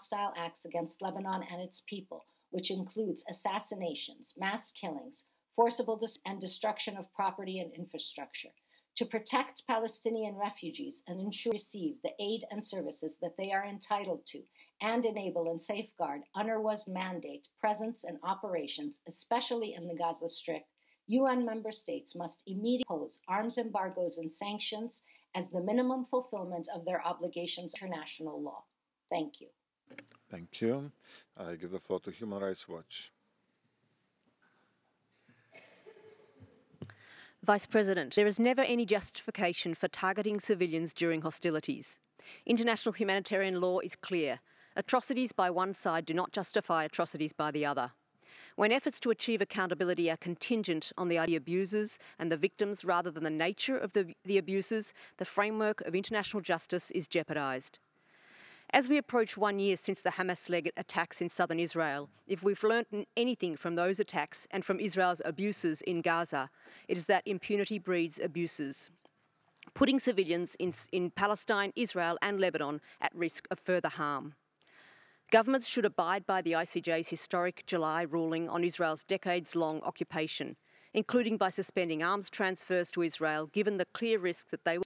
hostile acts against Lebanon and its people, which includes assassinations, mass killings, forcible and destruction of property and infrastructure, to protect Palestinian refugees and ensure they receive the aid and services that they are entitled to, and enable and safeguard UNRWA's mandate, presence, and operations, especially in the Gaza Strip, UN member states must immediately impose arms embargoes and sanctions as the minimum fulfillment of their obligations under international law. Thank you. Thank you. I give the floor to Human Rights Watch. Vice President, there is never any justification for targeting civilians during hostilities. International humanitarian law is clear. Atrocities by one side do not justify atrocities by the other. When efforts to achieve accountability are contingent on the abusers and the victims rather than the nature of the abusers, the framework of international justice is jeopardised. As we approach 1 year since the Hamas-led attacks in southern Israel, if we've learnt anything from those attacks and from Israel's abuses in Gaza, it is that impunity breeds abuses, putting civilians in Palestine, Israel and Lebanon at risk of further harm. Governments should abide by the ICJ's historic July ruling on Israel's decades-long occupation, including by suspending arms transfers to Israel, given the clear risk that they will